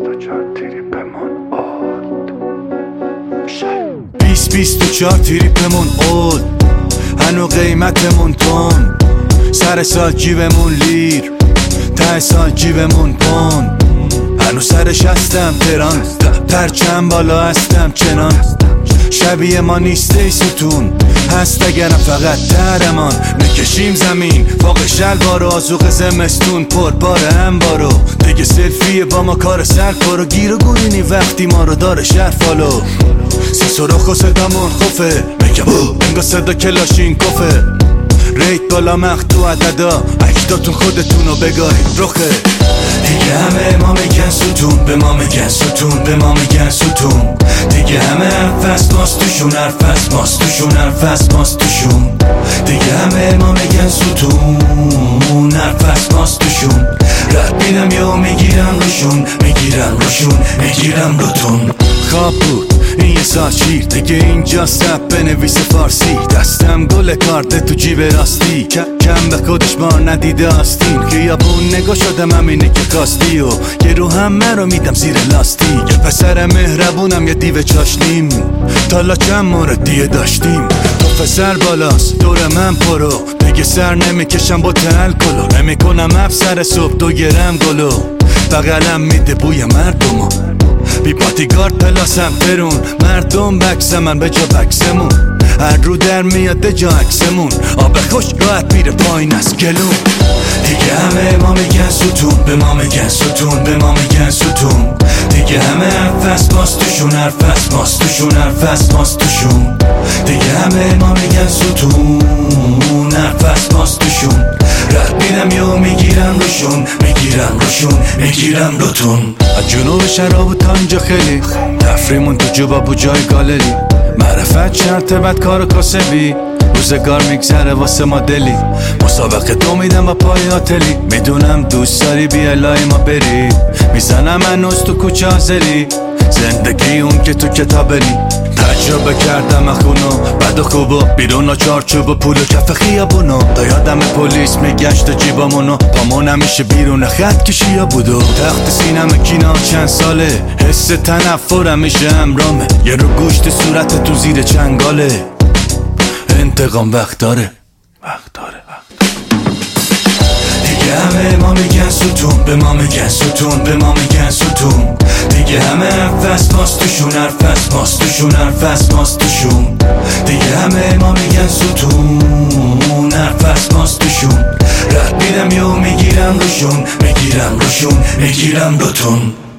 24 تریپمون اول، هنو قیمتمون تون، سر سال جیبمون لیر، ته سال جیبمون پون، هنو سرش هستم تران، پرچم بالا هستم چنان، شبیه ما نیست ای ستون، هست اگرم فقط درمان، میکشیم زمین فوق شلوار و آزوق زمستون پر باره انبارو، دیگه سلفیه با ما کار سر کارو، گیر و گورینی وقتی ما رو داره شرفالو، سی سرخ و صدامون خوفه، میگم انگا صدا کلاشین کفه، ریت بالا مقتو عددا، اکداتون خودتونو بگاهید رخه، دیگه همه ما میگن ستون، به ما میگن ستون، به ما میگن ستون، دیگه همه حرف ماست توشون، حرف ماست توشون، حرف ماست توشون، دیگه همه ما میگن ستون، حرف ماست توشون، رد میدم یا میگیرم روشون، میگیرم روشون، میگیرم روتون. خواب بود این یه ساعت شیر، دیگه اینجا سب بنویس فارسی، دستم گل کارت تو جیب راستی، کم به خودش بار ندیده آستین، خیابون نگاه شدم همینه که کاستی و یه رو همه رو میدم زیر لاستی، یه پسر مهربونم یه دیو چاشنیم، تالا چند مورد دیگه داشتیم، تو پسر بالاست دور من پرو، دیگه سر نمیکشم با الکلو، نمیکنم افسر صبح 2 گرم گلو، بغلم میده بوی مردمو، بی پاتیگارد پلاسم ترون، مردم بکس من به جا بکسمون، هر رو در میاد جا عکسمون، آب خوش راحت میره پایین از گلون، دیگه همه ما میگن ستون، به ما میگن ستون، به ما میگن ستون، دیگه همه حرف ماست توشون، حرف ماست توشون، حرف ماست توشون، دیگه همه ما میگن ستون، حرف ماست توشون، رد میدم یا میگیرم روشون، میگیرم روشون، میگیرم روتون. از جنوب شراب تا اینجا خیلی تفریمون تو جوبا بو جای گالری، معرفت شرط بد کار و کاسبی، روزگار میگذره واسه ما دلی، مسابقه تو میدم با پای آتلی، میدونم دوست داری بیا لای ما بری، میزنم هنوز تو کوچه آزری، زندگی اون که تو کتابری، تجربه کردم اخونو بد و خوبو، بیرون و چارچوب و پول و کف خیابونو، تا یادم پلیس میگشت و جیبامونو، پامون همیشه بیرون خط کشیا بودو، تخت سینم کینا چند ساله، حس تنفرم میشه امرامه، یه رو گوشت صورت تو زیر چنگاله، انتقام وقت داره، وقت داره، دیگه همه ما میگن ستون، به ما میگن ستون، به ما میگن ستون، دیگه همه حرف ماست توشون، حرف ماست توشون، حرف ماست توشون، دیگه همه ما میگن ستون، حرف ماست توشون، رد میدم یا میگیرم روشون، میگیرم روشون، میگیرم روتون.